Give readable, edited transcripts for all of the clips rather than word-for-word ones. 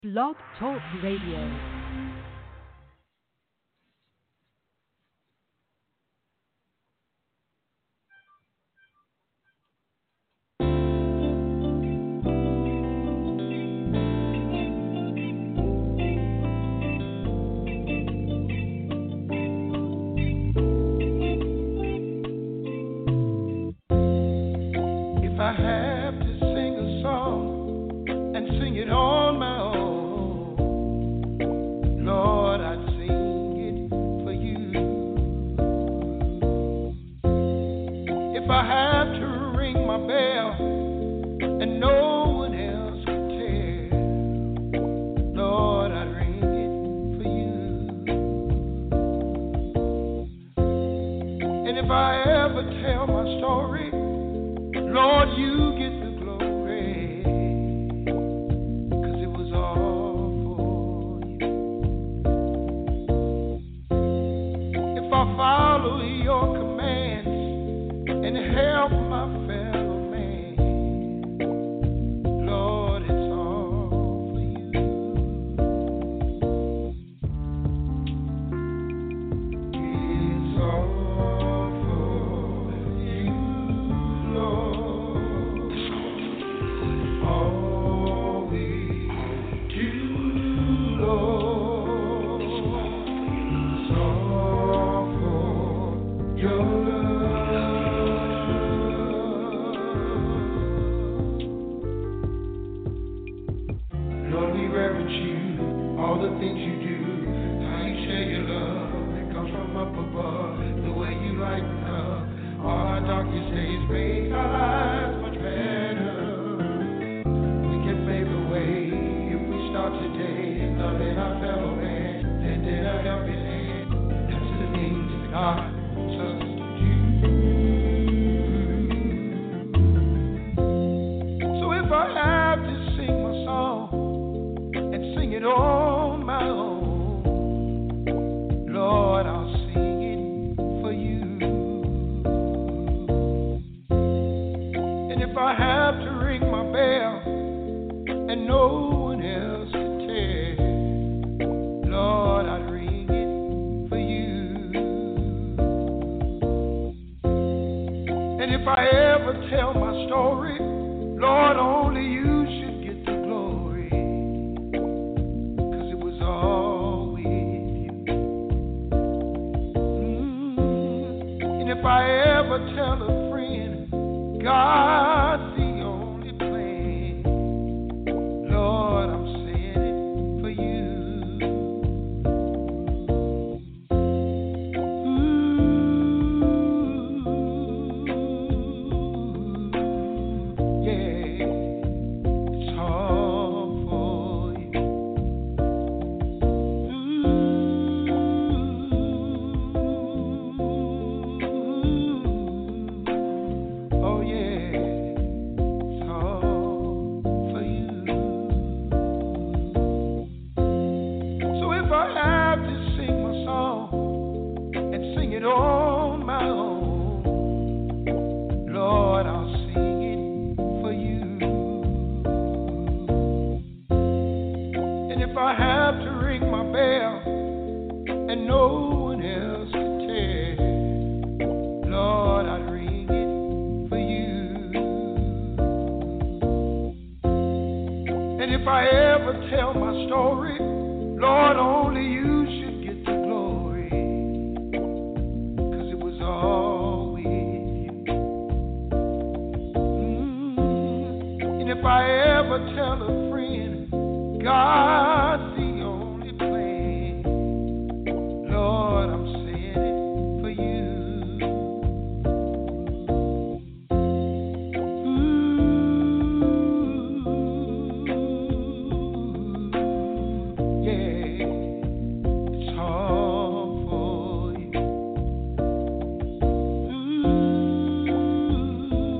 Blog Talk Radio.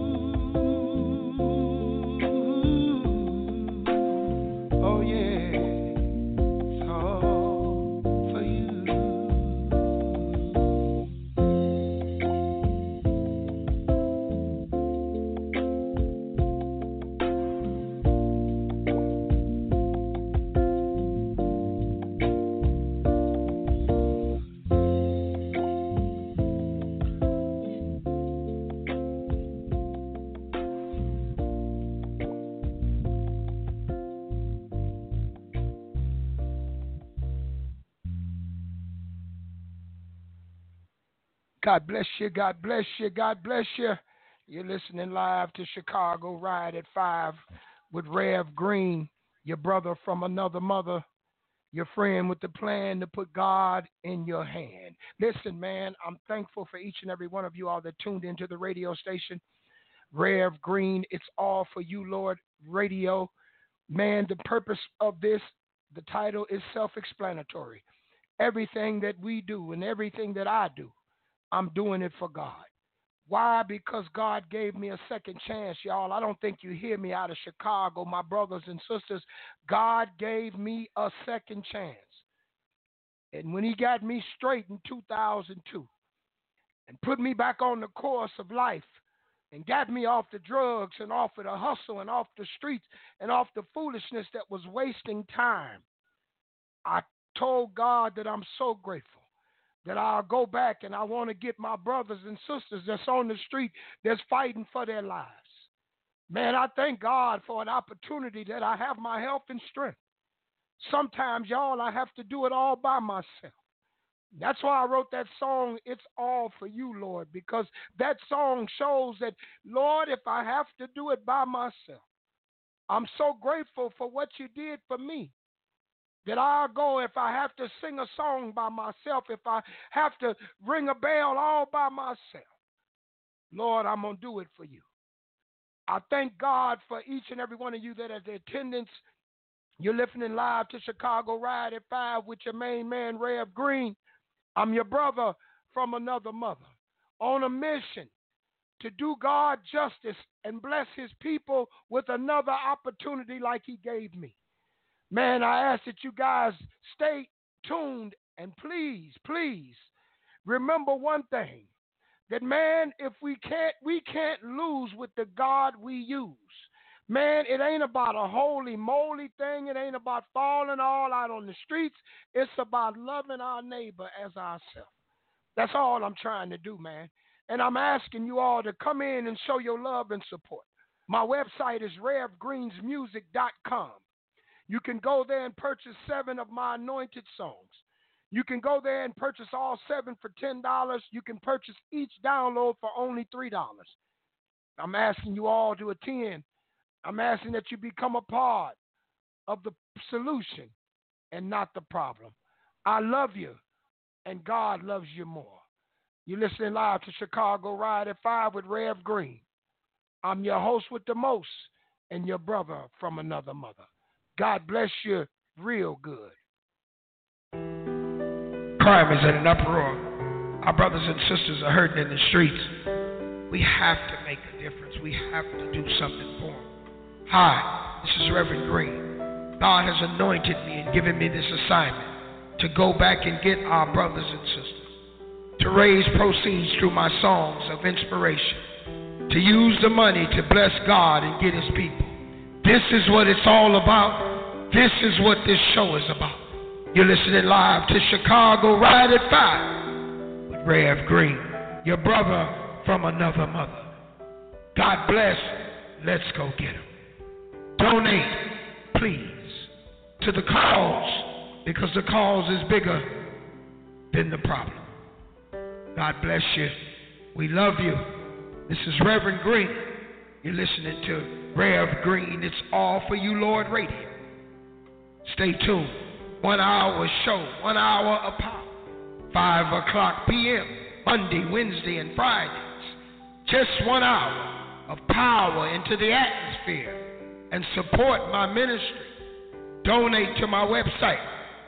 Oh yeah. God bless you. God bless you. God bless you. You're listening live to Chicago Ride at 5 with Rev Green, your brother from another mother, your friend with the plan to put God in your hand. Listen, man, I'm thankful for each and every one of you all that tuned into the radio station. Rev Green, it's all for you, Lord Radio. Man, the purpose of this, the title is self-explanatory. Everything that we do and everything that I do, I'm doing it for God. Why? Because God gave me a second chance, y'all. I don't think you hear me out of Chicago, my brothers and sisters. God gave me a second chance. And when he got me straight in 2002 and put me back on the course of life and got me off the drugs and off of the hustle and off the streets and off the foolishness that was wasting time, I told God that I'm so grateful that I'll go back and I want to get my brothers and sisters that's on the street that's fighting for their lives. Man, I thank God for an opportunity that I have my health and strength. Sometimes, y'all, I have to do it all by myself. That's why I wrote that song, It's All For You, Lord, because that song shows that, Lord, if I have to do it by myself, I'm so grateful for what you did for me. That I'll go if I have to sing a song by myself, if I have to ring a bell all by myself. Lord, I'm going to do it for you. I thank God for each and every one of you that at the attendance, you're listening live to Chicago Ride at 5 with your main man, Rev Green. I'm your brother from another mother on a mission to do God justice and bless his people with another opportunity like he gave me. Man, I ask that you guys stay tuned and please, please remember one thing, that man, if we can't lose with the God we use. Man, it ain't about a holy moly thing. It ain't about falling all out on the streets. It's about loving our neighbor as ourselves. That's all I'm trying to do, man. And I'm asking you all to come in and show your love and support. My website is RevGreensMusic.com. You can go there and purchase 7 of my anointed songs. You can go there and purchase all 7 for $10. You can purchase each download for only $3. I'm asking you all to attend. I'm asking that you become a part of the solution and not the problem. I love you, and God loves you more. You're listening live to Chicago Ride at 5 with Rev Green. I'm your host with the most and your brother from another mother. God bless you real good. Crime is in an uproar. Our brothers and sisters are hurting in the streets. We have to make a difference. We have to do something for them. Hi, this is Reverend Green. God has anointed me and given me this assignment to go back and get our brothers and sisters, to raise proceeds through my songs of inspiration, to use the money to bless God and get his people. This is what it's all about. This is what this show is about. You're listening live to Chicago Ride at 5 with Rev Green, your brother from another mother. God bless. Let's go get him. Donate, please, to the cause, because the cause is bigger than the problem. God bless you. We love you. This is Reverend Green. You're listening to Rev Green. It's All For You, Lord Radio. Stay tuned. 1 hour show, 1 hour of power. 5 o'clock p.m. Monday, Wednesday, and Fridays. Just 1 hour of power into the atmosphere and support my ministry. Donate to my website,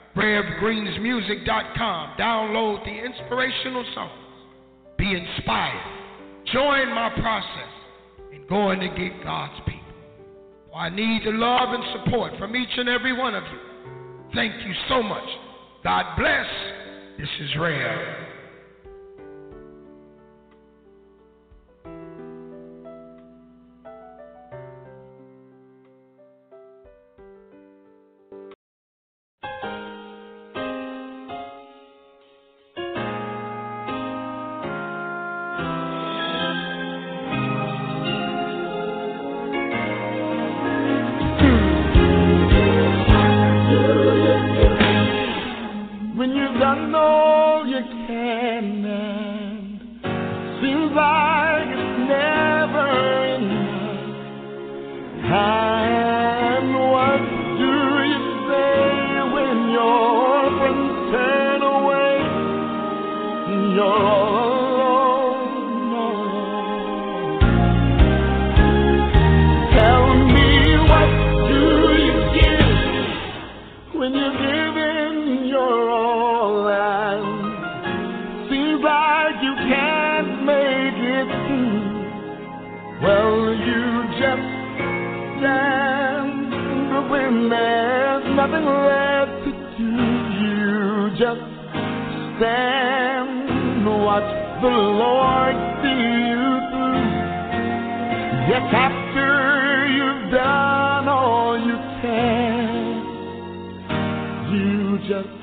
RevGreensMusic.com. Download the inspirational songs. Be inspired. Join my process in going to get God's people. I need the love and support from each and every one of you. Thank you so much. God bless. This is Rev. When you've done all you can. when you're giving your all and seems like you can't make it through. Well, you just stand when there's nothing left to do. You just stand, watch the Lord see you through. Yes, after you've done all you can, you just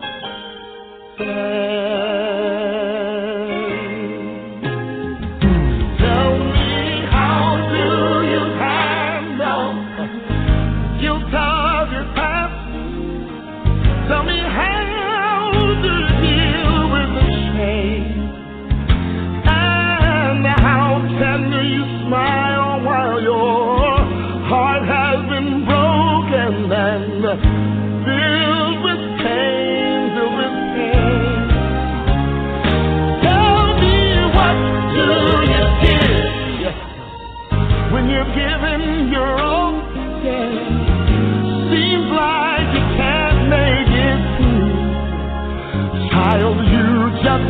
stand. Tell me, how do you handle guilt of your past? Tell me, how do you deal with the shame? And how tender you smile while your heart has been broken and filled with pain, filled with pain. Tell me, what do you give when you're giving your all? Yeah. Seems like you can't make it through. Child, you just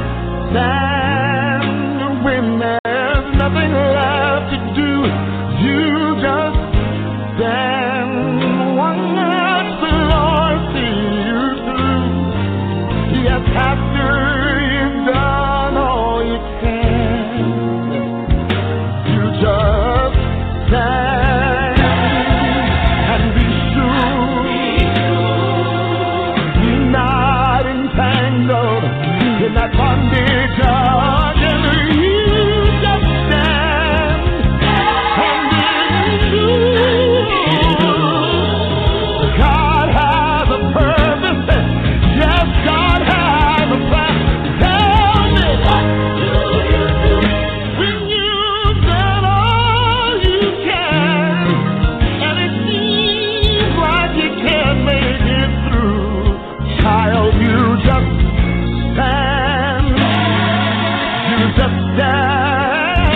stand when there's nothing left to do. You just stand, watch the Lord see you through. Yes, after you've done all you can, you just stand and be sure you're not entangled in that bondage again. You just stand and be sure God has a purpose. Yes, God has a plan. Tell me, what do you do when you've done all you can and it seems like you can't make it through? Child, you just stand. You just stand.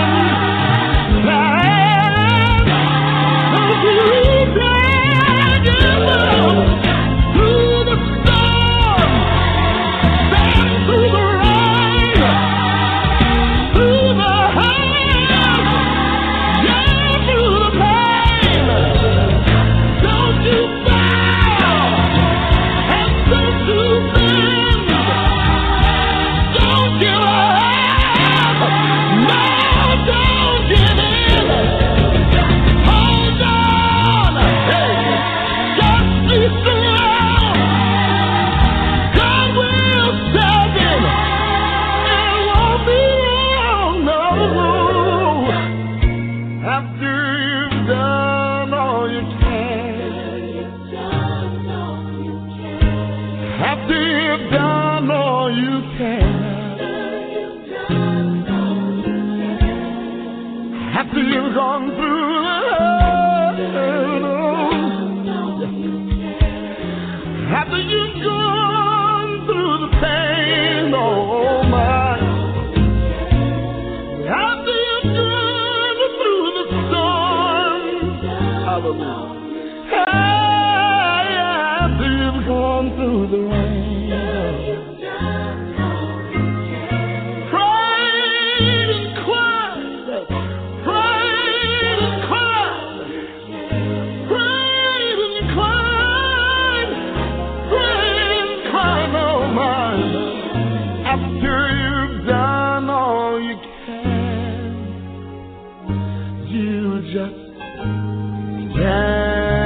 Stand. You stand through the storm. Stand through the rain. Through the hurt. Yeah, through the pain. Don't you bow and don't you bend. Don't give up. No, don't give in. Hold on. Hey, just be strong. God will step in. It won't be long, no. After you've done all you can. After you've done all you can. After you've gone through the hell. After you've gone through the pain, oh my. After you've gone through the storm, hallelujah. After you've gone through the rain. Prayed and cried, prayed and cried, prayed and cried, prayed and cried, oh my. After you've done all you can, you just stand.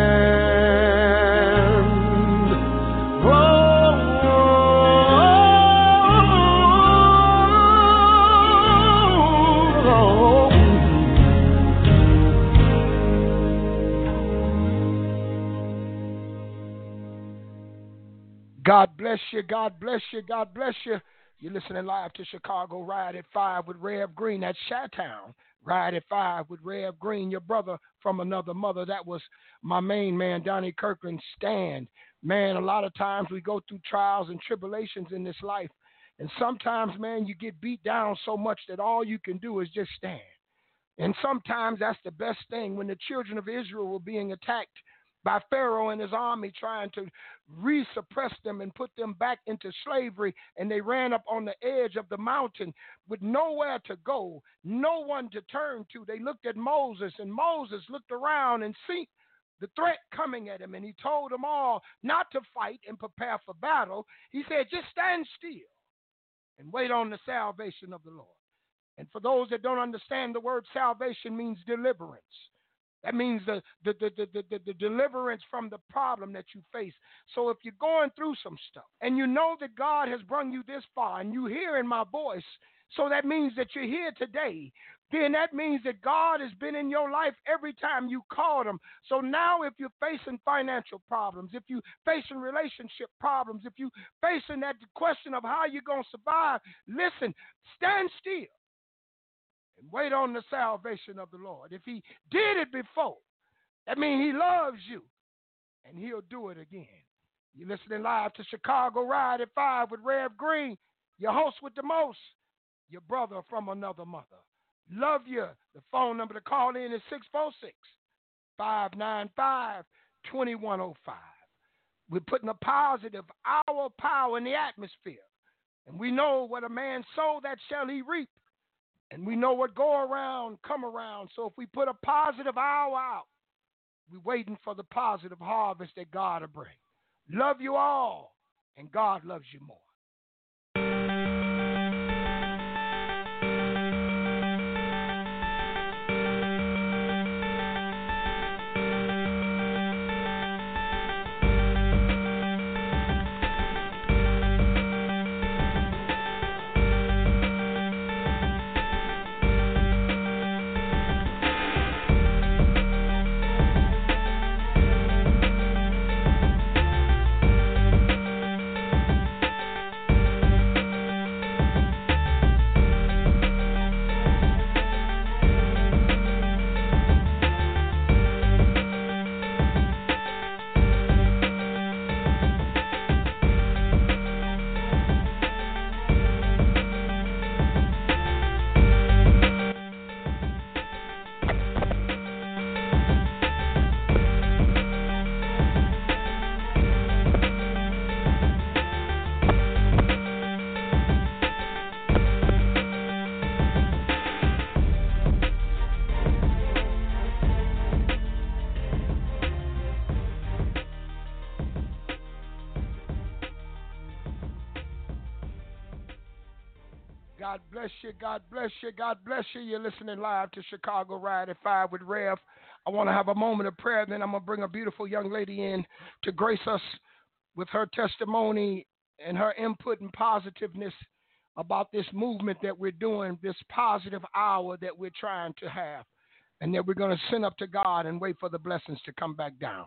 God bless you. God bless you. God bless you. You're listening live to Chicago Ride at 5 with Rev Green. That's Chi-Town. Ride at 5 with Rev Green, your brother from another mother. That was my main man, Donnie Kirkland, Stand. Man, a lot of times we go through trials and tribulations in this life. And sometimes, man, you get beat down so much that all you can do is just stand. And sometimes that's the best thing. When the children of Israel were being attacked by Pharaoh and his army trying to resuppress them and put them back into slavery, and they ran up on the edge of the mountain with nowhere to go, no one to turn to. They looked at Moses, and Moses looked around and see the threat coming at him, and he told them all not to fight and prepare for battle. He said, just stand still and wait on the salvation of the Lord. And for those that don't understand, the word salvation means deliverance. That means the deliverance from the problem that you face. So if you're going through some stuff and you know that God has brought you this far and you're hearing my voice, so that means that you're here today, then that means that God has been in your life every time you called him. So now if you're facing financial problems, if you're facing relationship problems, if you're facing that question of how you're going to survive, listen, stand still and wait on the salvation of the Lord. If he did it before, that means he loves you, and he'll do it again. You're listening live to Chicago Ride at 5 with Rev Green, your host with the most, your brother from another mother. Love you. The phone number to call in is 646-595-2105. We're putting a positive hour power in the atmosphere. And we know what a man sow, that shall he reap. And we know what go around, come around. So if we put a positive hour out, we're waiting for the positive harvest that God will bring. Love you all, and God loves you more. God bless you. God bless you. God bless you. You're listening live to Chicago Ride at 5 with Rev. I want to have a moment of prayer. Then I'm going to bring a beautiful young lady in to grace us with her testimony and her input and positiveness about this movement that we're doing, this positive hour that we're trying to have, and that we're going to send up to God and wait for the blessings to come back down.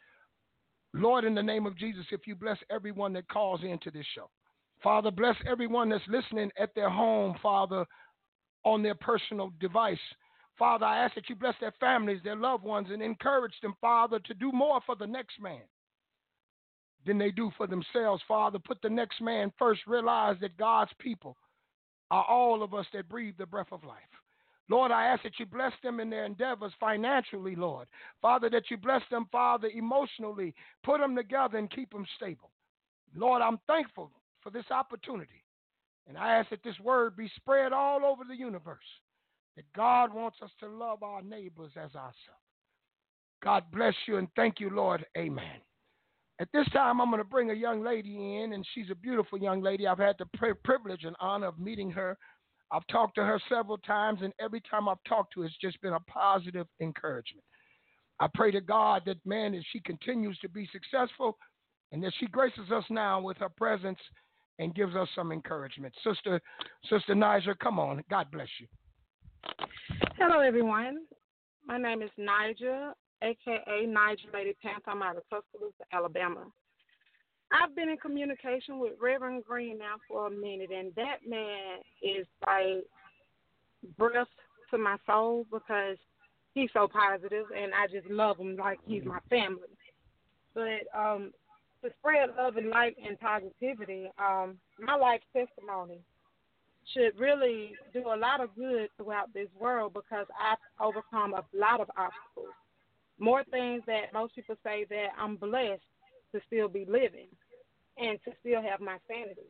Lord, in the name of Jesus, if you bless everyone that calls into this show, Father, bless everyone that's listening at their home, Father, on their personal device. Father, I ask that you bless their families, their loved ones, and encourage them, Father, to do more for the next man than they do for themselves. Father, put the next man first. Realize that God's people are all of us that breathe the breath of life. Lord, I ask that you bless them in their endeavors financially, Lord. Father, that you bless them, Father, emotionally. Put them together and keep them stable. Lord, I'm thankful for this opportunity. And I ask that this word be spread all over the universe, that God wants us to love our neighbors as ourselves. God bless you and thank you, Lord. Amen. At this time, I'm going to bring a young lady in, and she's a beautiful young lady. I've had the privilege and honor of meeting her. I've talked to her several times, and every time I've talked to her, it's just been a positive encouragement. I pray to God that, man, that she continues to be successful and that she graces us now with her presence and gives us some encouragement. Sister Niger, come on. God bless you. Hello, everyone. My name is Niger, a.k.a. Niger Lady Panther. I'm out of Tuscaloosa, Alabama. I've been in communication with Reverend Green now for a minute, and that man is like breath to my soul because he's so positive, and I just love him like he's my family. But to spread love and light and positivity, my life testimony should really do a lot of good throughout this world because I've overcome a lot of obstacles. More things that most people say that I'm blessed to still be living and to still have my sanity.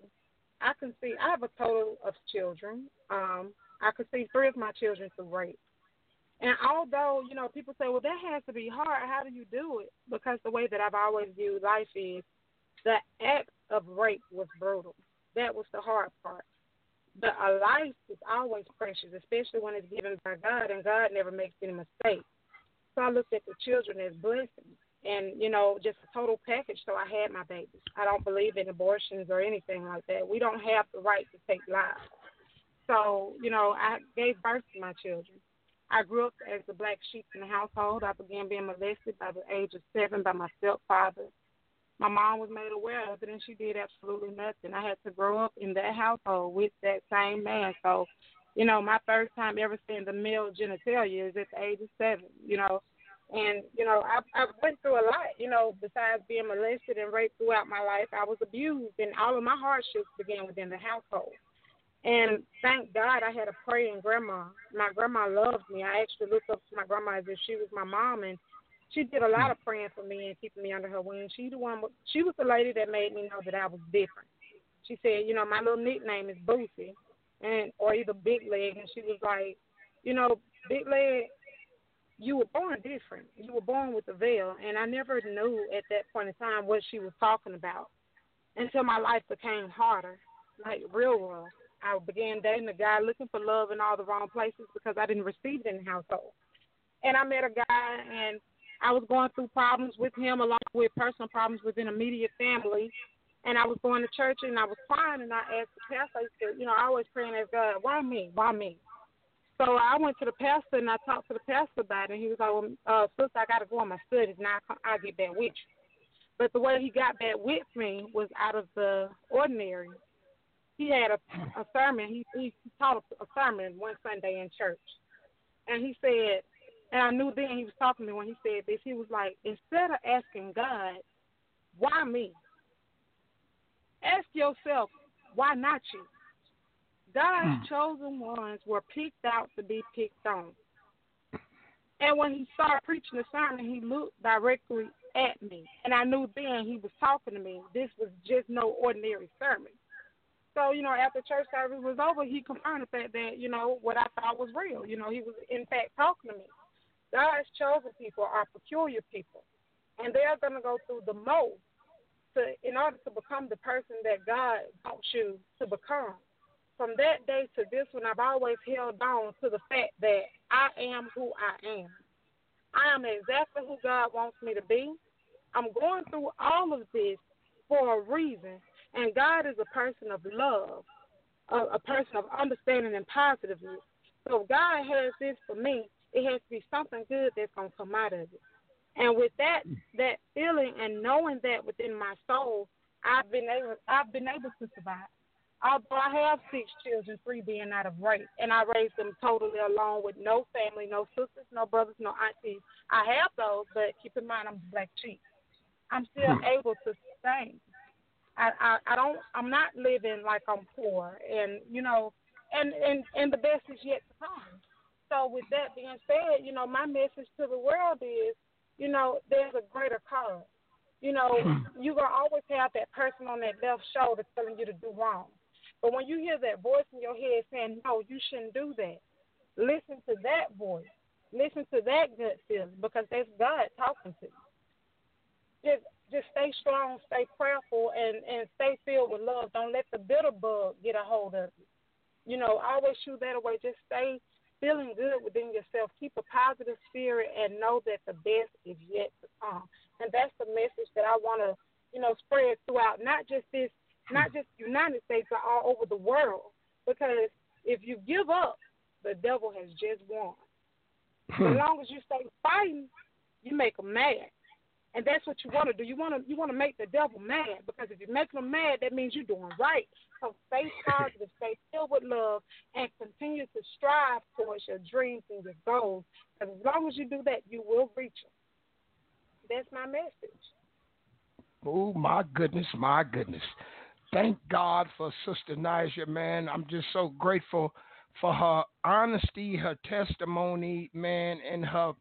I have a total of children. I could see three of my children through rape. And although, people say, well, that has to be hard. How do you do it? Because the way that I've always viewed life is the act of rape was brutal. That was the hard part. But a life is always precious, especially when it's given by God, and God never makes any mistakes. So I looked at the children as blessings and, just a total package. So I had my babies. I don't believe in abortions or anything like that. We don't have the right to take lives. So, I gave birth to my children. I grew up as the black sheep in the household. I began being molested by the age of 7 by my stepfather. My mom was made aware of it, and she did absolutely nothing. I had to grow up in that household with that same man. So, my first time ever seeing the male genitalia is at the age of 7, And, I went through a lot, besides being molested and raped throughout my life. I was abused, and all of my hardships began within the household. And thank God I had a praying grandma. My grandma loved me. I actually looked up to my grandma as if she was my mom, and she did a lot of praying for me and keeping me under her wing. She was the lady that made me know that I was different. She said, my little nickname is Boosie, or either Big Leg, and she was like, Big Leg, you were born different. You were born with a veil, and I never knew at that point in time what she was talking about until my life became harder, like real rough. I began dating a guy looking for love in all the wrong places because I didn't receive it in the household. And I met a guy, and I was going through problems with him along with personal problems within immediate family. And I was going to church, and I was crying, and I asked the pastor, I said, I always praying as God, why me? Why me? So I went to the pastor, and I talked to the pastor about it. And he was like, well, sister, I got to go on my studies. Now I'll get back with you. But the way he got back with me was out of the ordinary. He had a sermon. He taught a sermon one Sunday in church. And he said, and I knew then he was talking to me when he said this. He was like, instead of asking God, why me? Ask yourself, why not you? God's chosen ones were picked out to be picked on. And when he started preaching the sermon, he looked directly at me. And I knew then he was talking to me. This was just no ordinary sermon. So, after church service was over, he confirmed the fact that, what I thought was real. He was, in fact, talking to me. God's chosen people are peculiar people, and they're going to go through the most in order to become the person that God wants you to become. From that day to this one, I've always held on to the fact that I am who I am. I am exactly who God wants me to be. I'm going through all of this for a reason. And God is a person of love, a person of understanding and positiveness. So if God has this for me, it has to be something good that's going to come out of it. And with that feeling and knowing that within my soul, I've been able to survive. Although I have 6 children, 3 being out of rape, and I raised them totally alone with no family, no sisters, no brothers, no aunties. I have those, but keep in mind I'm the black sheep. I'm still able to sustain. I'm not living like I'm poor, and and the best is yet to come. So with that being said, my message to the world is, there's a greater cause. You're gonna always have that person on that left shoulder telling you to do wrong. But when you hear that voice in your head saying, no, you shouldn't do that, listen to that voice. Listen to that gut feeling, because that's God talking to you. Just stay strong, stay prayerful, and stay filled with love. Don't let the bitter bug get a hold of you. Always shoo that away. Just stay feeling good within yourself. Keep a positive spirit and know that the best is yet to come. And that's the message that I want to, spread throughout, not just the United States, but all over the world. Because if you give up, the devil has just won. As long as you stay fighting, you make them mad. And that's what you want to do. You want to make the devil mad, because if you make them mad, that means you're doing right. So stay positive, stay filled with love, and continue to strive towards your dreams and your goals. And as long as you do that, you will reach them. That's my message. Oh, my goodness, my goodness. Thank God for Sister Naija, man. I'm just so grateful for her honesty, her testimony, man, and her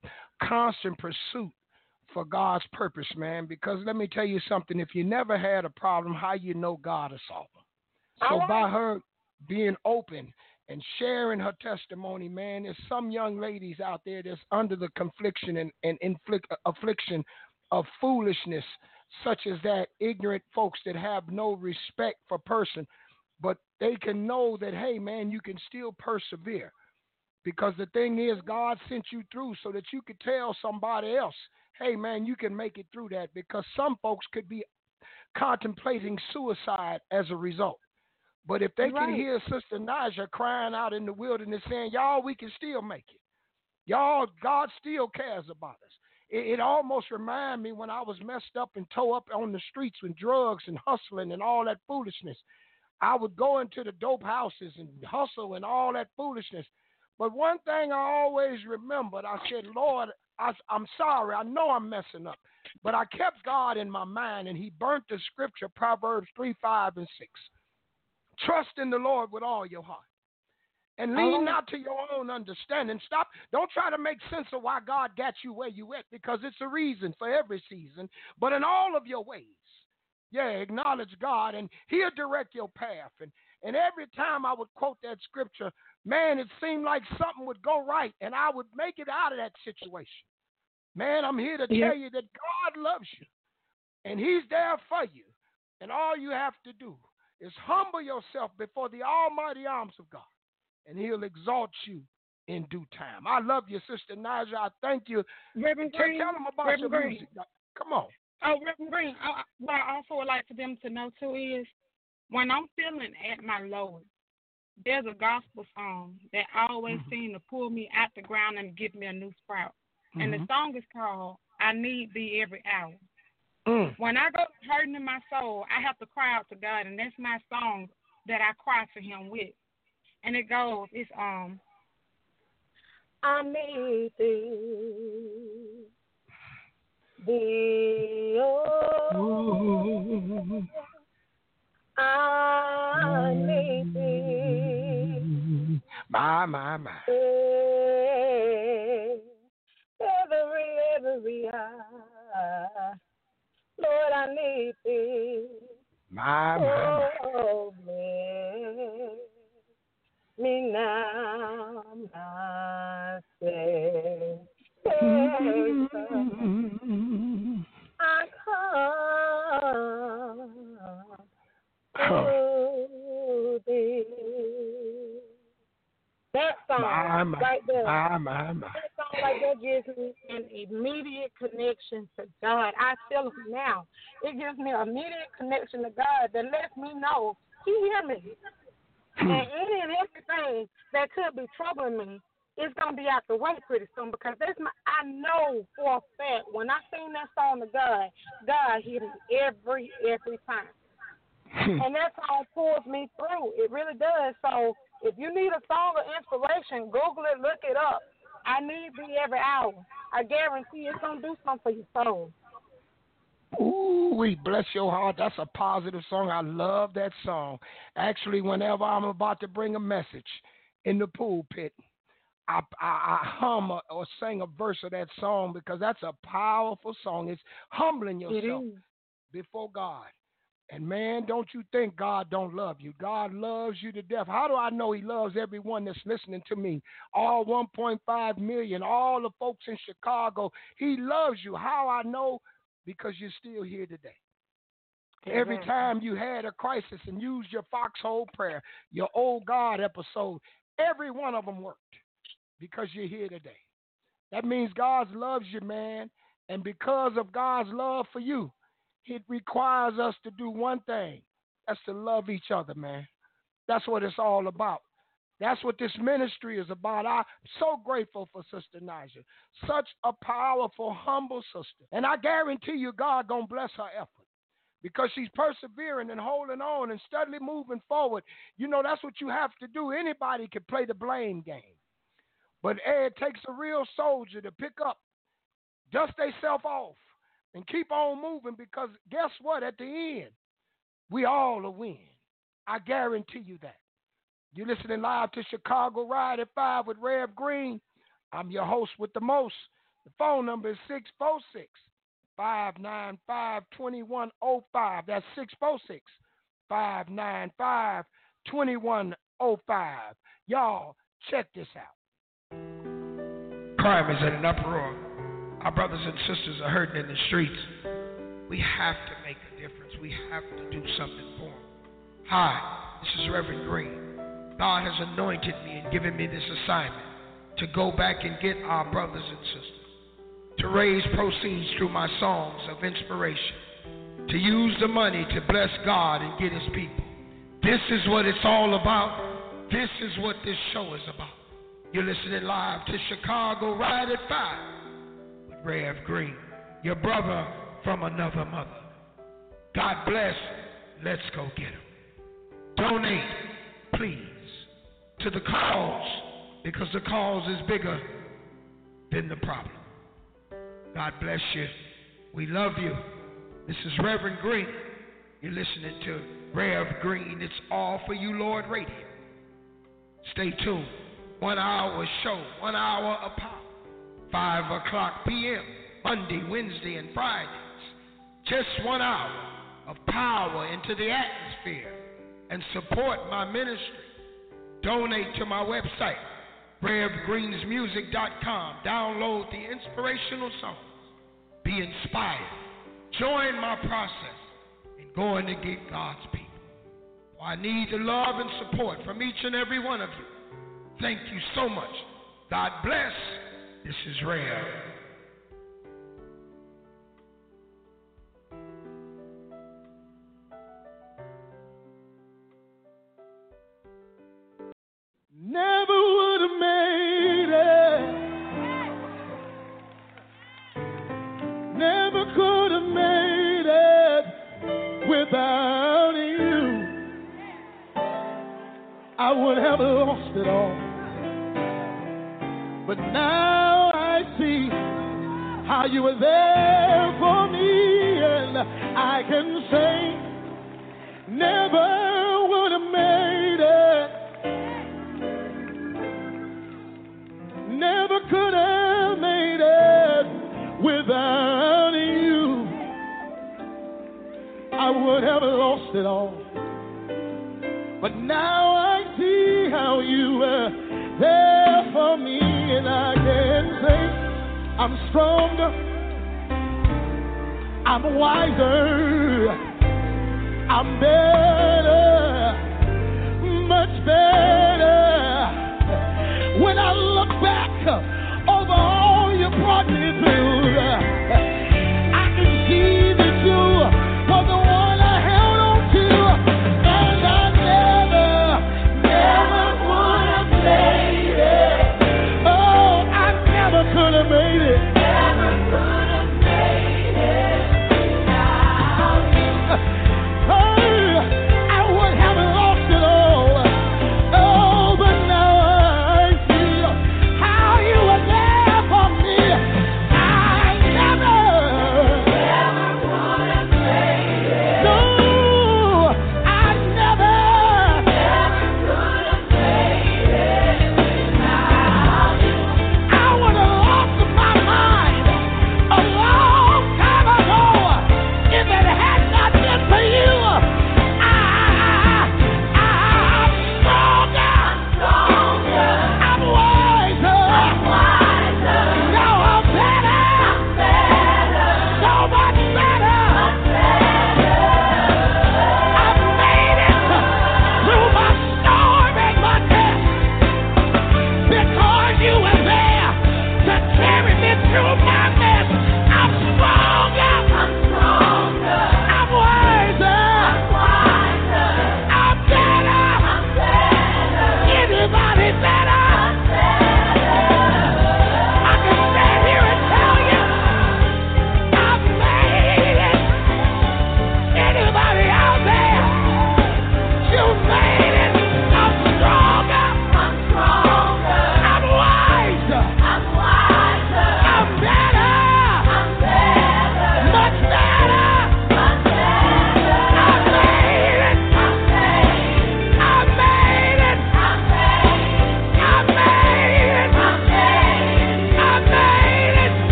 constant pursuit for God's purpose, man. Because let me tell you something. If you never had a problem, how you know God will solve them? So by her being open and sharing her testimony, man, there's some young ladies out there that's under the confliction and affliction of foolishness, such as that, ignorant folks that have no respect for person, but they can know that, hey, man, you can still persevere. Because the thing is, God sent you through so that you could tell somebody else, hey, man, you can make it through that. Because some folks could be contemplating suicide as a result. But if they can hear Sister Naja crying out in the wilderness saying, y'all, we can still make it. Y'all, God still cares about us. It almost reminded me when I was messed up and tore up on the streets with drugs and hustling and all that foolishness. I would go into the dope houses and hustle and all that foolishness. But one thing I always remembered, I said, Lord, I'm sorry. I know I'm messing up. But I kept God in my mind, and he burnt the scripture, Proverbs 3, 5, and 6. Trust in the Lord with all your heart. And lean not to your own understanding. Stop. Don't try to make sense of why God got you where you at, because it's a reason for every season. But in all of your ways, acknowledge God, and he'll direct your path. And every time I would quote that scripture, man, it seemed like something would go right, and I would make it out of that situation. Man, I'm here to tell you that God loves you, and he's there for you. And all you have to do is humble yourself before the almighty arms of God, and he'll exalt you in due time. I love you, Sister Naja. I thank you. Reverend Green, tell them about Reverend your Green. music. Come on. Oh, Reverend Green, what I also would like for them to know, too, is when I'm feeling at my lowest, there's a gospel song that always seems to pull me out the ground and give me a new sprout. And the song is called I Need Thee Every Hour. When I go hurting in my soul, I have to cry out to God, and that's my song that I cry to him with. And it goes, it's I need thee, oh, I need thee. My. Every hour. Lord, I need thee. My. Oh, bless me now, my Savior. I come to thee. That song right there. That song right there gives me an immediate connection to God. I feel it now. It gives me an immediate connection to God that lets me know he hear me. And any and everything that could be troubling me is going to be out the way pretty soon, because I know for a fact when I sing that song to God, God hears me every time. And that song pulls me through. It really does. So if you need a song of inspiration, Google it, look it up. I need thee every hour. I guarantee it's going to do something for your soul. Ooh, we bless your heart. That's a positive song. I love that song. Actually, whenever I'm about to bring a message in the pulpit, I hum or sing a verse of that song, because that's a powerful song. It's humbling yourself before God. And, man, don't you think God don't love you. God loves you to death. How do I know he loves everyone that's listening to me? All 1.5 million, all the folks in Chicago. He loves you. How I know? Because you're still here today. Every time you had a crisis and used your foxhole prayer, your old God episode, every one of them worked because you're here today. That means God loves you, man. And because of God's love for you, it requires us to do one thing. That's to love each other, man. That's what it's all about. That's what this ministry is about. I'm so grateful for Sister Naja. Such a powerful, humble sister. And I guarantee you God going to bless her effort, because she's persevering and holding on and steadily moving forward. You know, that's what you have to do. Anybody can play the blame game. But it takes a real soldier to pick up, dust themselves off, and keep on moving, because guess what? At the end, we all will win. I guarantee you that. You're listening live to Chicago Ride at 5 with Rev Green. I'm your host with the most, The phone number is 646-595-2105. That's 646-595-2105. Y'all, check this out. Crime is at an uproar. Our brothers and sisters are hurting in the streets. We have to make a difference. We have to do something for them. Hi, this is Reverend Green. God has anointed me and given me this assignment to go back and get our brothers and sisters, to raise proceeds through my songs of inspiration, to use the money to bless God and get his people. This is what it's all about. This is what this show is about. You're listening live to Chicago Ride at 5 with Rev Green, your brother from another mother. God bless. Let's go get him. Donate, please, to the cause, because the cause is bigger than the problem. God bless you. We love you. This is Reverend Green. You're listening to Rev Green. It's All For You, Lord Radio. Stay tuned. 1 hour show, 1 hour of power. 5 o'clock p.m. Monday, Wednesday, and Fridays. Just 1 hour of power into the atmosphere. And support my ministry. Donate to my website, RevGreensMusic.com. Download the inspirational songs. Be inspired. Join my process in going to get God's people. I need the love and support from each and every one of you. Thank you so much. God bless. This is Rev. Never would have made it. Never could have made it without you. I would have lost it all. But now I see how you were there for me, and I can say, never would have made it. Never could have made it without you. I would have lost it all. But now I see how you were there for me, and I can say I'm stronger, I'm wiser, I'm better, much better. When I look back over all you brought me through, I can see that you were the one I held on to, and I never would have made it. Oh, I never could have made it. Never could have made it without you. Oh,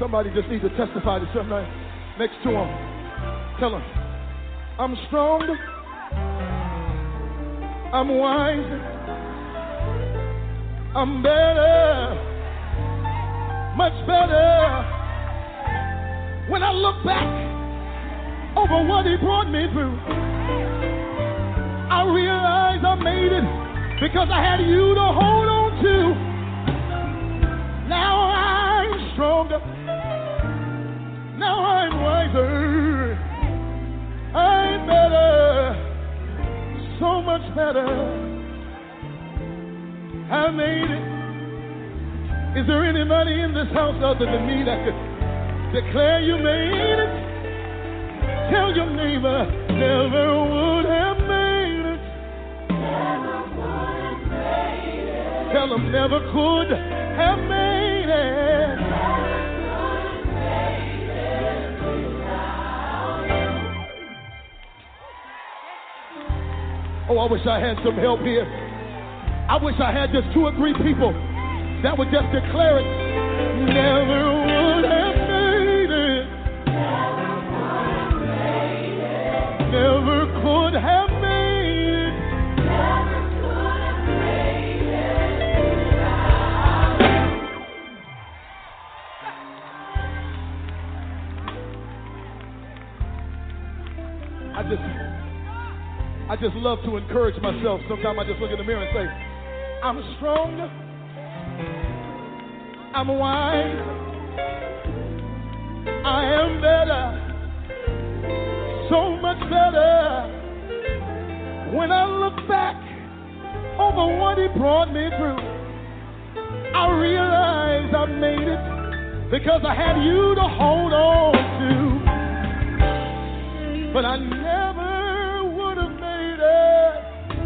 Somebody just needs to testify to somebody next to him. Tell him, I'm strong, I'm wise, I'm better, much better. When I look back over what he brought me through, I realize I made it because I had you to hold on to. Now I'm stronger. Now I'm wiser. I'm better. So much better. I made it. Is there anybody in this house other than me that could declare you made it? Tell your neighbor, never would have made it. Never would have made it. Tell them never could have made it. Never could have made it without you. Oh, I wish I had some help here. I wish I had just 2 or 3 people that would just declare it. Never would have made it. Never could have made it. Never could have made it without. I just love to encourage myself. Sometimes I just look in the mirror and say, I'm strong, I'm wise, I am better, so much better. When I look back over what he brought me through, I realize I made it because I had you to hold on to. But I never would have made it.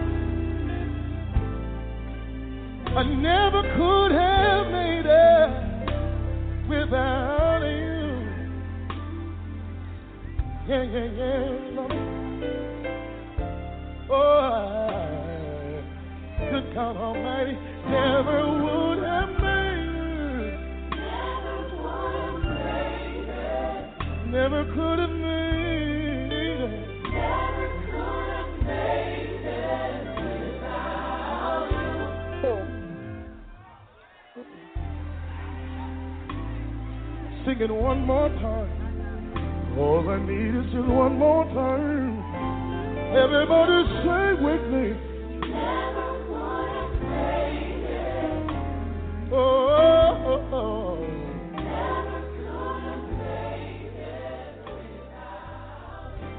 I never could have made it without you. Yeah, yeah, yeah. Oh, good God Almighty, never would have made it. Never would have made it. Never could have made it. Never could have made it without you. Sing it one more time. All I need is just one more time. Everybody say with me. Never would have made it. Oh, oh, oh. Never could have made it without you.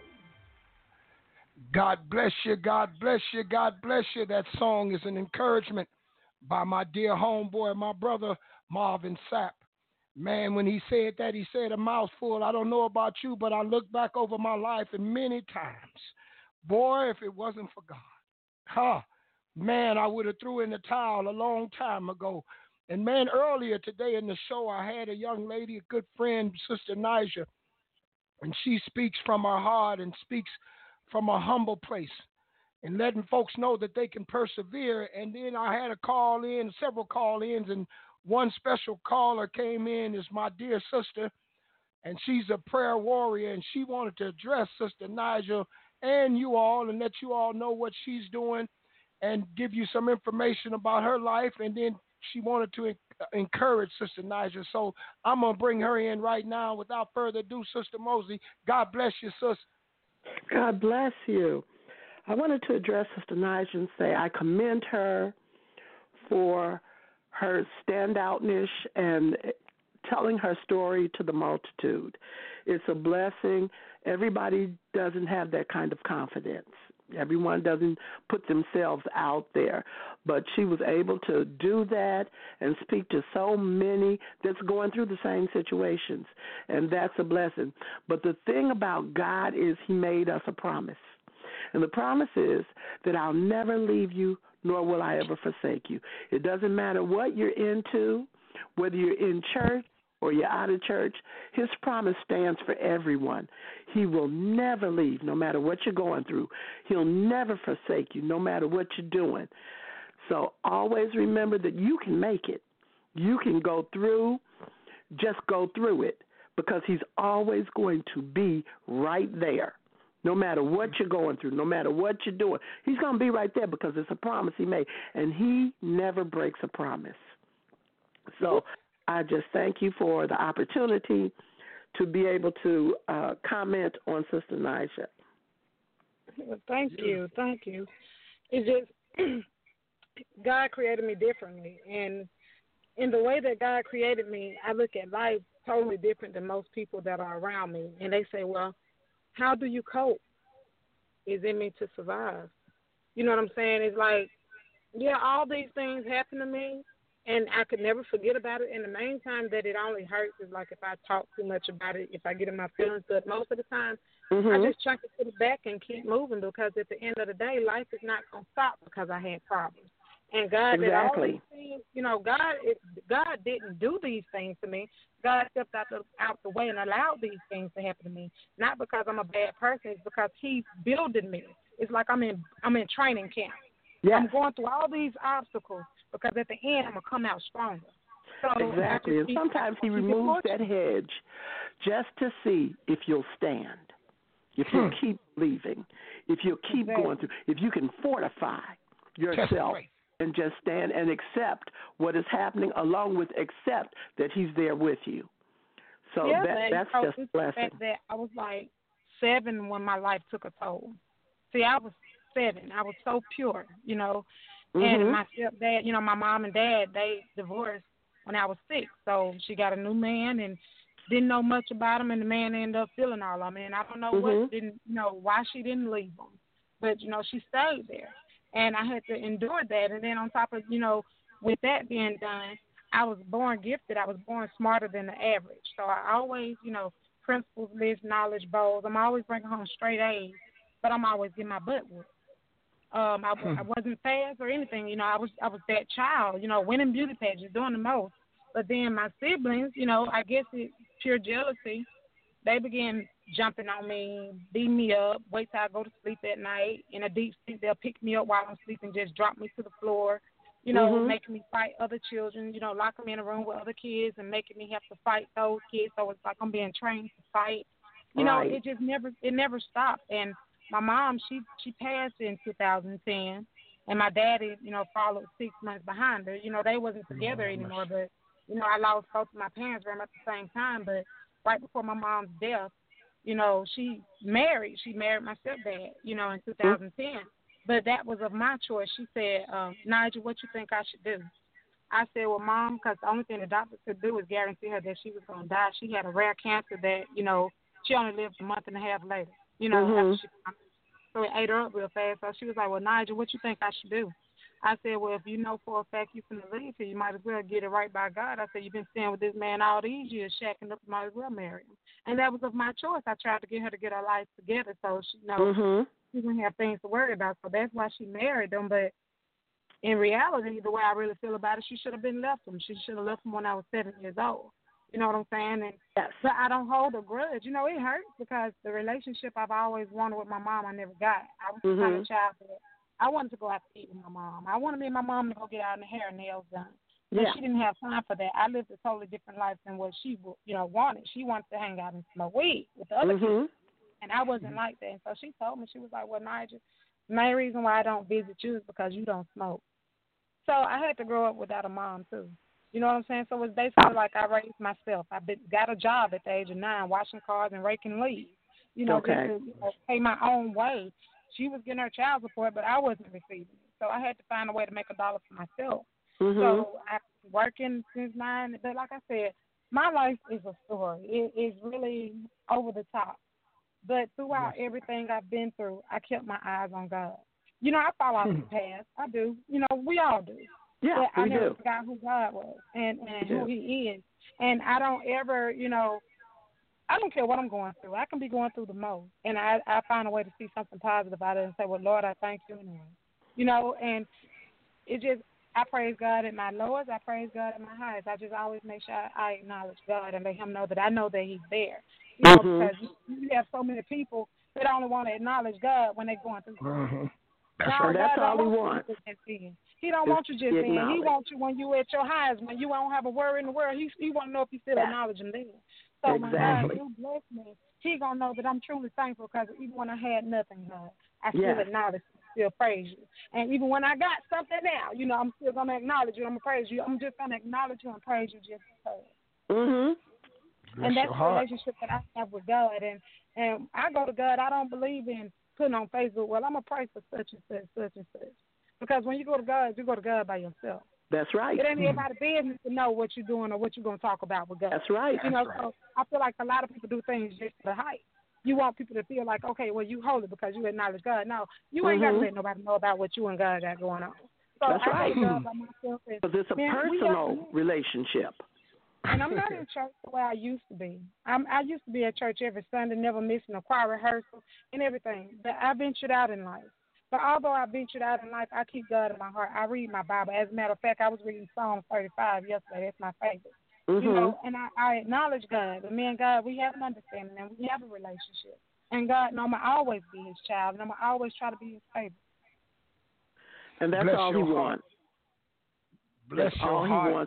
God bless you, God bless you, God bless you. That song is an encouragement by my dear homeboy, my brother Marvin Sapp. Man, when he said that, he said a mouthful. I don't know about you, but I look back over my life and many times, boy, if it wasn't for God, man, I would have threw in the towel a long time ago. And man, earlier today in the show, I had a young lady, a good friend, Sister Nija, and she speaks from her heart and speaks from a humble place and letting folks know that they can persevere. And then I had a call in, several call-ins, and one special caller came in is my dear sister, and she's a prayer warrior, and she wanted to address Sister Nigel and you all and let you all know what she's doing and give you some information about her life, and then she wanted to encourage Sister Nigel. So I'm going to bring her in right now. Without further ado, Sister Mosley, God bless you, sis. God bless you. I wanted to address Sister Nigel and say I commend her for her standoutness and telling her story to the multitude. It's a blessing. Everybody doesn't have that kind of confidence. Everyone doesn't put themselves out there. But she was able to do that and speak to so many that's going through the same situations, and that's a blessing. But the thing about God is he made us a promise. And the promise is that I'll never leave you, nor will I ever forsake you. It doesn't matter what you're into, whether you're in church or you're out of church, his promise stands for everyone. He will never leave, no matter what you're going through. He'll never forsake you, no matter what you're doing. So always remember that you can make it. You can go through just go through it, because he's always going to be right there. No matter what you're going through, no matter what you're doing, he's going to be right there because it's a promise he made, and he never breaks a promise. So I just thank you for the opportunity to be able to comment on Sister Nija. Well, thank you. It's just God created me differently, and in the way that God created me, I look at life totally different than most people that are around me. And they say, well, how do you cope? Is in me to survive. You know what I'm saying? It's like, yeah, all these things happen to me, and I could never forget about it. And the main time that it only hurts is like if I talk too much about it, if I get in my feelings. But most of the time, I just chuck it to the back and keep moving, because at the end of the day, life is not going to stop because I had problems. And God did all these things. You know, God didn't do these things to me. God stepped out the way and allowed these things to happen to me. Not because I'm a bad person. It's because He's building me. It's like I'm in training camp. Yes. I'm going through all these obstacles because at the end I'm gonna come out stronger. So exactly. And sometimes He removes that hedge just to see if you'll stand, if you'll keep believing, if you'll keep going through, if you can fortify yourself. And just stand and accept what is happening, along with accept that He's there with you. So that's just a blessing. That I was like 7 when my life took a toll. See, I was 7. I was so pure, you know. And my stepdad, you know, my mom and dad, they divorced when I was 6. So she got a new man and didn't know much about him, and the man ended up feeling all of me. And I don't know why she didn't leave him. But, you know, she stayed there. And I had to endure that. And then on top of, you know, with that being done, I was born gifted. I was born smarter than the average. So I always, you know, principles, list, knowledge, bowls. I'm always bringing home straight A's, but I'm always getting my butt whooped. I wasn't fast or anything. You know, I was that child, you know, winning beauty pageants, doing the most. But then my siblings, you know, I guess it's pure jealousy. They began jumping on me, beating me up, wait till I go to sleep at night. In a deep sleep, they'll pick me up while I'm sleeping, just drop me to the floor, you know, making me fight other children, you know, lock them in a room with other kids and making me have to fight those kids. So it's like I'm being trained to fight. You know, it just never stopped. And my mom, she passed in 2010, and my daddy, you know, followed 6 months behind her. You know, they wasn't together anymore, but, you know, I lost both of my parents around at the same time. But right before my mom's death, you know, she married my stepdad, you know, in 2010. But that was of my choice. She said, Nigel, what you think I should do? I said, well, Mom, because the only thing the doctor could do was guarantee her that she was going to die. She had a rare cancer that, you know, she only lived a month and a half later, you know, after she, so it ate her up real fast. So she was like, well, Nigel, what you think I should do? I said, well, if you know for a fact you're going to leave here, you might as well get it right by God. I said, you've been staying with this man all these years, shacking up, you might as well marry him. And that was of my choice. I tried to get her to get her life together so she, you know, she didn't have things to worry about. So that's why she married them. But in reality, the way I really feel about it, she should have been left him. She should have left him when I was 7 years old. You know what I'm saying? And but I don't hold a grudge. You know, it hurts because the relationship I've always wanted with my mom, I never got. I was the kind of child that I wanted to go out to eat with my mom. I wanted me and my mom to go get our hair and nails done. But she didn't have time for that. I lived a totally different life than what she, you know, wanted. She wanted to hang out and smoke weed with the other kids. And I wasn't like that. And so she told me, she was like, well, Nigel, the main reason why I don't visit you is because you don't smoke. So I had to grow up without a mom, too. You know what I'm saying? So it's basically like I raised myself. I got a job at the age of 9, washing cars and raking leaves, you know, just to pay my own way. She was getting her child support, but I wasn't receiving it. So I had to find a way to make $1 for myself. So I've been working since 9. But like I said, my life is a story. It is really over the top. But throughout everything I've been through, I kept my eyes on God. You know, I fall off the path. I do. You know, we all do. Yeah, but I never forgot who God was and who He is. And I don't ever, you know, I don't care what I'm going through. I can be going through the most. And I find a way to see something positive about it and say, well, Lord, I thank you anyway. You know, and it just, I praise God at my lowest. I praise God at my highest. I just always make sure I acknowledge God and let Him know that I know that He's there. You know, because you have so many people that only want to acknowledge God when they're going through something. That's all we want. He don't want you just then. He wants you when you at your highest, when you won't have a worry in the world. He want to know if you still acknowledge him then. So when God do bless me, he going to know that I'm truly thankful because even when I had nothing, God, I still acknowledge you, still praise you. And even when I got something now, you know, I'm still going to acknowledge you. I'm going to praise you. I'm just going to acknowledge you and praise you just because. And that's the relationship that I have with God. And I go to God, I don't believe in putting on Facebook, well, I'm going to pray for such and such, such and such. Because when you go to God by yourself. That's right. It ain't anybody's business to know what you're doing or what you're going to talk about with God. That's right. You know, so I feel like a lot of people do things just for the hype. You want people to feel like, okay, well, you holy because you acknowledge God. No, you ain't got to let nobody know about what you and God got going on. So that's right. Because it's a personal relationship. And I'm not in church the way I used to be. I used to be at church every Sunday, never missing a choir rehearsal and everything. But I ventured out in life. But although I ventured out in life, I keep God in my heart. I read my Bible. As a matter of fact, I was reading Psalm 35 yesterday. That's my favorite. You know, and I acknowledge God. But me and God, we have an understanding and we have a relationship. And God, I'm going to always be his child, and I'm going to always try to be his favorite. And that's all he wants. Bless your heart. He wants.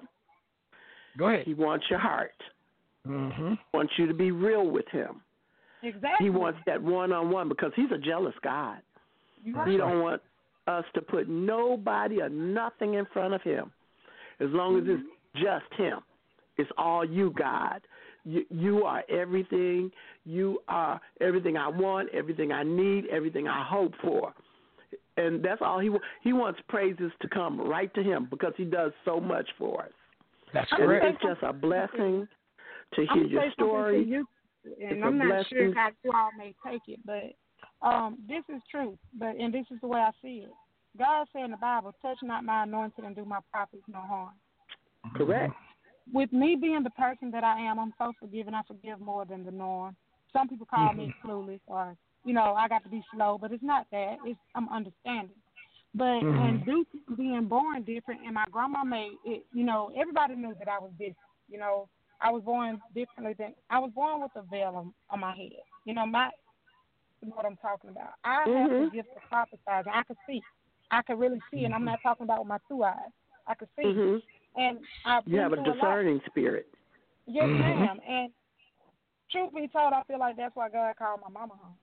Go ahead. He wants your heart. He wants you to be real with him. Exactly. He wants that one-on-one because he's a jealous God. He don't want us to put nobody or nothing in front of him. As long as it's just him. It's all you, God. You are everything. You are everything I want, everything I need, everything I hope for. And that's all he wants. He wants praises to come right to him because he does so much for us. That's correct. It's just a blessing to hear your story. And I'm not sure how you all may take it, but this is truth. And this is the way I see it. God said in the Bible, touch not my anointed and do my prophets no harm. Correct. With me being the person that I am, I'm so forgiving. I forgive more than the norm. Some people call me clueless or, you know, I got to be slow, but it's not that. I'm understanding. But and due to being born different, and my grandma made it, you know, everybody knew that I was different. You know, I was born differently I was born with a veil on my head. You know, what I'm talking about. I have the gift of prophesying. I could see. I could really see, and I'm not talking about with my two eyes. I could see. And you have a discerning spirit. Yes, ma'am. And truth be told, I feel like that's why God called my mama home.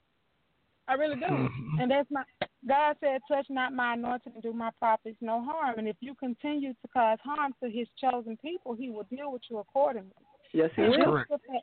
I really do. And that's God said, touch not my anointed and do my prophets no harm. And if you continue to cause harm to his chosen people, he will deal with you accordingly. Yes, he will.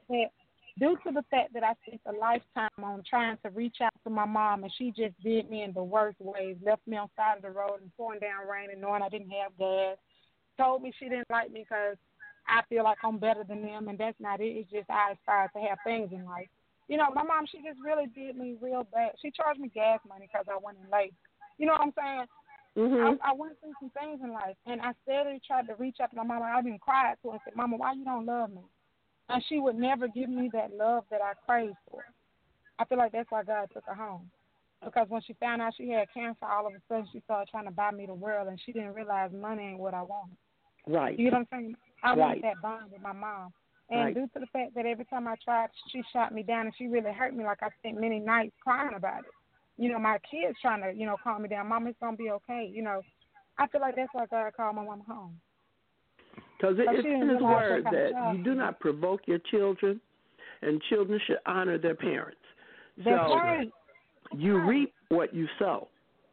Due to the fact that I spent a lifetime on trying to reach out to my mom, and she just did me in the worst ways, left me on the side of the road and pouring down rain and knowing I didn't have gas, told me she didn't like me because I feel like I'm better than them, and that's not it. It's just I aspire to have things in life. You know, my mom, she just really did me real bad. She charged me gas money because I went in late. You know what I'm saying? I went through some things in life, and I steadily tried to reach out to my mama. I even cried to her and said, Mama, why you don't love me? And she would never give me that love that I craved for. I feel like that's why God took her home. Because when she found out she had cancer, all of a sudden she started trying to buy me the world, and she didn't realize money ain't what I wanted. Right. You know what I'm saying? I want that bond with my mom. And due to the fact that every time I tried, she shot me down, and she really hurt me. Like I spent many nights crying about it. You know, my kids trying to, you know, calm me down. Mom, it's going to be okay. You know, I feel like that's why God called my mom home. Because it's in his word that you do not provoke your children, and children should honor their parents. That's right. You reap what you sow.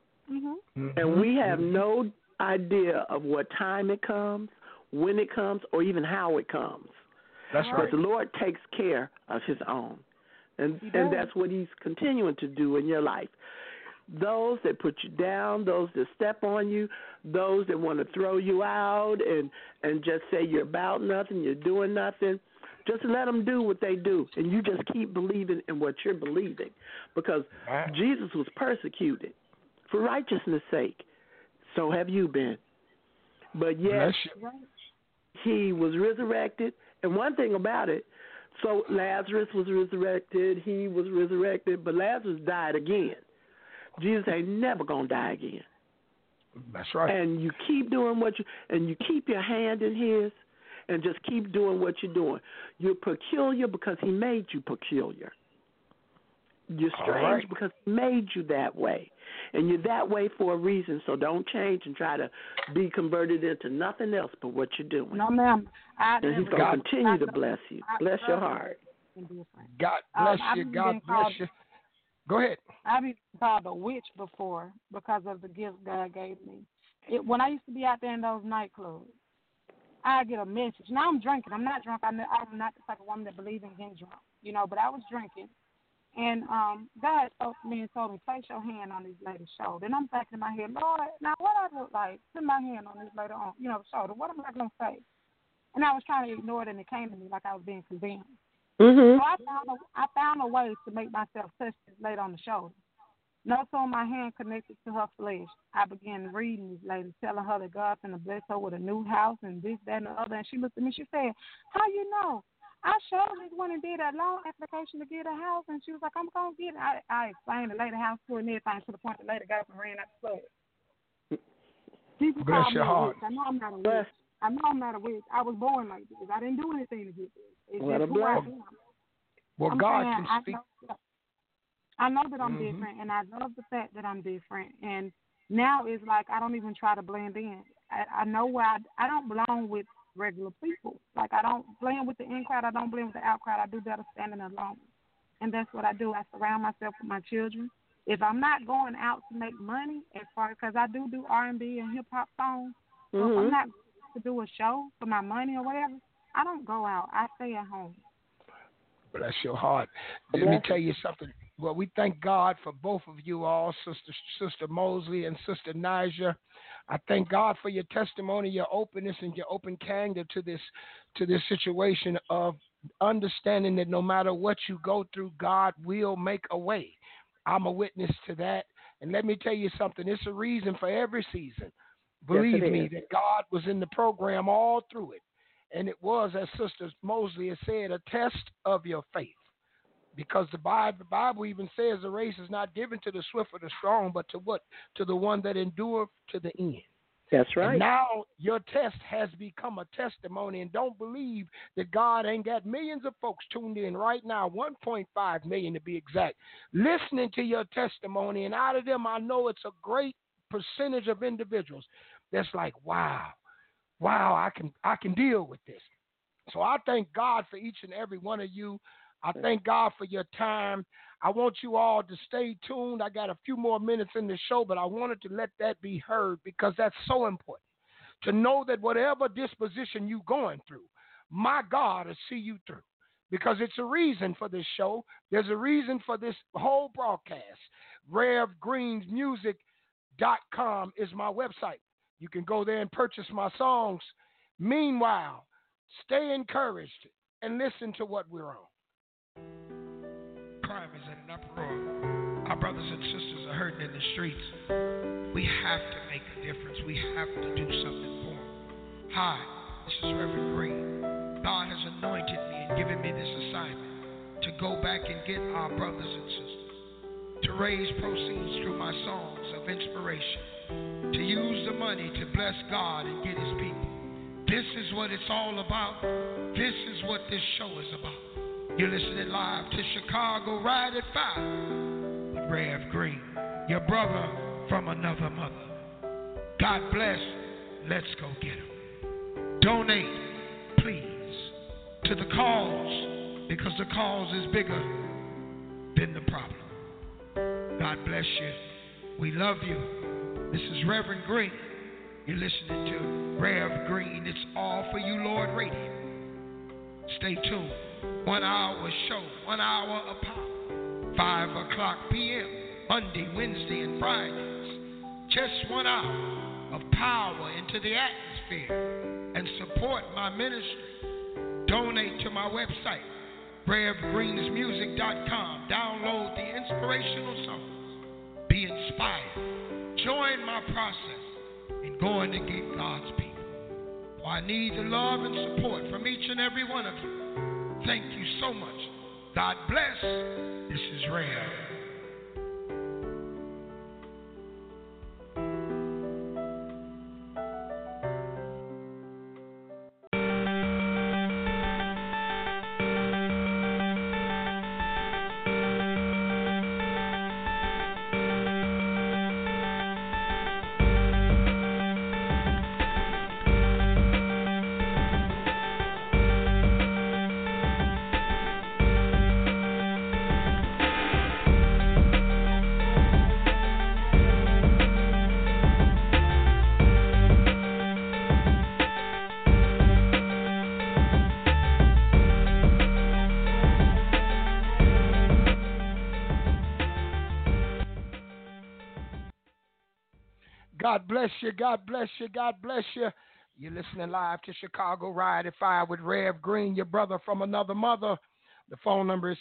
And we have no idea of what time it comes, when it comes, or even how it comes. That's right. But the Lord takes care of his own. And that's what he's continuing to do in your life. Those that put you down, those that step on you, those that want to throw you out and just say you're about nothing, you're doing nothing, just let them do what they do. And you just keep believing in what you're believing. Because Jesus was persecuted for righteousness' sake. So have you been. But yet, he was resurrected. And one thing about it, so Lazarus was resurrected, he was resurrected, but Lazarus died again. Jesus ain't never going to die again. That's right. And you keep doing and you keep your hand in his, and just keep doing what you're doing. You're peculiar because he made you peculiar. You're strange because He made you that way. And you're that way for a reason, so don't change and try to be converted into nothing else but what you're doing. No, ma'am. And He's going to continue to bless you. Bless your heart. God bless you. God bless you. Go ahead. I've been called a witch before because of the gifts God gave me. When I used to be out there in those nightclubs, I get a message. Now I'm drinking. I'm not drunk. I'm not the type of woman that believes in getting drunk, but I was drinking. And God spoke to me and told me, place your hand on this lady's shoulder. And I'm thinking in my head, Lord, now what I look like? Put my hand on this lady on, shoulder. What am I going to say? And I was trying to ignore it, and it came to me like I was being condemned. Mm-hmm. So I found a way to make myself touch this lady on the shoulder. No sooner my hand connected to her flesh, I began reading this lady, telling her that God's going to bless her with a new house and this, that, and the other. And she looked at me, she said, how you know? I surely went and did a loan application to get a house, and she was like, I'm going to get it. I explained the lady house to her and everything to the point the lady got up and ran out the flood. People Bless call me your a heart. witch. I know I'm not a witch. I know I'm not a witch. I was born like this. I didn't do anything to get this. It's What just a who I blessing. am. Well, God can speak. I know that I'm different, and I love the fact that I'm different. And now it's like I don't even try to blend in. I know where I don't belong with regular people. Like I don't blend with the in crowd. I don't blend with the out crowd. I do better standing alone. And that's what I do. I surround myself with my children. If I'm not going out to make money, because I do R&B and hip hop songs, so if I'm not to do a show for my money or whatever, I don't go out. I stay at home. Bless your heart. Let me tell you something. Well, we thank God for both of you all, Sister Mosley and Sister Niger. I thank God for your testimony, your openness, and your open candor to this situation of understanding that no matter what you go through, God will make a way. I'm a witness to that. And let me tell you something. It's a reason for every season. Believe me that God was in the program all through it. And it was, as Sister Mosley has said, a test of your faith. Because the Bible even says the race is not given to the swift or the strong, but to what? To the one that endureth to the end. That's right. And now your test has become a testimony, and don't believe that God ain't got millions of folks tuned in right now, 1.5 million to be exact, listening to your testimony. And out of them, I know it's a great percentage of individuals that's like, wow, I can deal with this. So I thank God for each and every one of you. I thank God for your time. I want you all to stay tuned. I got a few more minutes in the show, but I wanted to let that be heard because that's so important. To know that whatever disposition you're going through, my God will see you through. Because it's a reason for this show. There's a reason for this whole broadcast. RevGreensMusic.com is my website. You can go there and purchase my songs. Meanwhile, stay encouraged and listen to what we're on. Crime is in an uproar. Our brothers and sisters are hurting in the streets. We have to make a difference. We have to do something for them. Hi, this is Reverend Green. God has anointed me and given me this assignment to go back and get our brothers and sisters, to raise proceeds through my songs of inspiration, to use the money to bless God and get His people. This is what it's all about. This is what this show is about. You're listening live to Chicago Ride at 5 with Rev Green, your brother from another mother. God bless. Let's go get him. Donate, please, to the cause, because the cause is bigger than the problem. God bless you. We love you. This is Reverend Green. You're listening to Rev Green. It's all for you, Lord Radio. Stay tuned. 1 hour show, 1 hour of power. 5 o'clock p.m. Monday, Wednesday, and Fridays. Just 1 hour of power into the atmosphere and support my ministry. Donate to my website, RevGreensMusic.com. Download the inspirational songs. Be inspired. Join my process in going to get God's people. I need the love and support from each and every one of you. Thank you so much. God bless. This is Rev. God bless you. God bless you. God bless you. You're listening live to Chicago Ride at 5 with Rev Green, your brother from another mother. The phone number is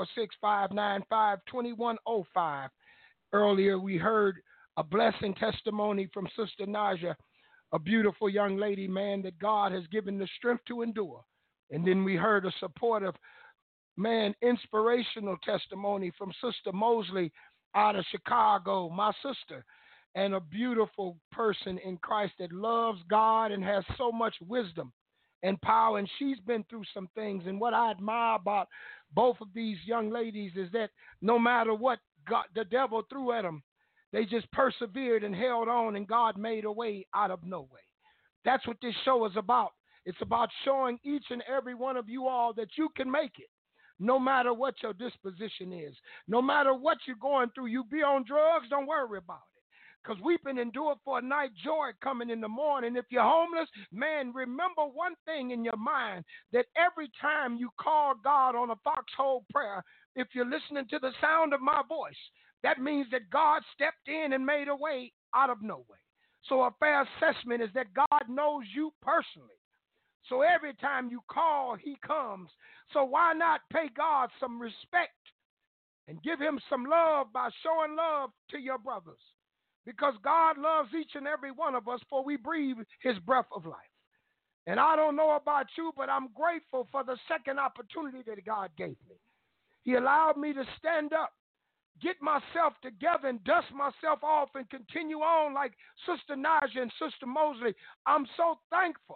646-595-2105. Earlier, we heard a blessing testimony from Sister Naja, a beautiful young lady, man, that God has given the strength to endure. And then we heard a supportive, man, inspirational testimony from Sister Mosley out of Chicago, my sister, and a beautiful person in Christ that loves God and has so much wisdom and power. And she's been through some things. And what I admire about both of these young ladies is that no matter what God, the devil threw at them, they just persevered and held on, and God made a way out of no way. That's what this show is about. It's about showing each and every one of you all that you can make it, no matter what your disposition is. No matter what you're going through, you be on drugs, don't worry about it. Because weeping endure for a night, joy coming in the morning. If you're homeless, man, remember one thing in your mind, that every time you call God on a foxhole prayer, if you're listening to the sound of my voice, that means that God stepped in and made a way out of no way. So a fair assessment is that God knows you personally. So every time you call, he comes. So why not pay God some respect and give him some love by showing love to your brothers? Because God loves each and every one of us, for we breathe his breath of life. And I don't know about you, but I'm grateful for the second opportunity that God gave me. He allowed me to stand up, get myself together, and dust myself off and continue on like Sister Naja and Sister Mosley. I'm so thankful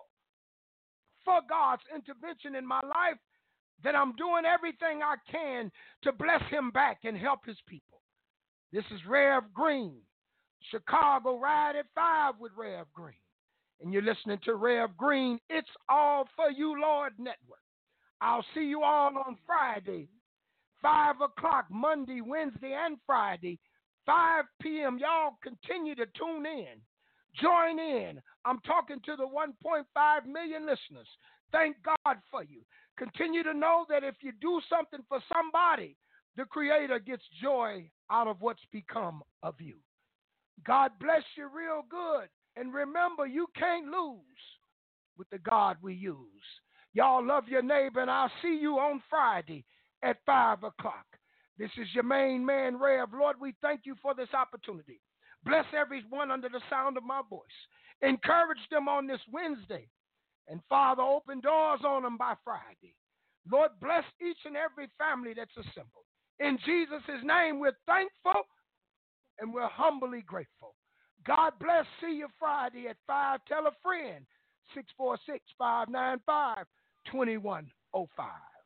for God's intervention in my life that I'm doing everything I can to bless him back and help his people. This is Rev Green, Chicago Ride at 5 with Rev Green. And you're listening to Rev Green, It's All For You, Lord Network. I'll see you all on Friday, 5 o'clock, Monday, Wednesday, and Friday, 5 p.m. Y'all continue to tune in. Join in. I'm talking to the 1.5 million listeners. Thank God for you. Continue to know that if you do something for somebody, the Creator gets joy out of what's become of you. God bless you real good. And remember, you can't lose with the God we use. Y'all love your neighbor, and I'll see you on Friday at 5 o'clock. This is your main man, Rev. Lord, we thank you for this opportunity. Bless everyone under the sound of my voice. Encourage them on this Wednesday. And Father, open doors on them by Friday. Lord, bless each and every family that's assembled. In Jesus' name, we're thankful and we're humbly grateful. God bless. See you Friday at 5. Tell a friend. 646-595-2105.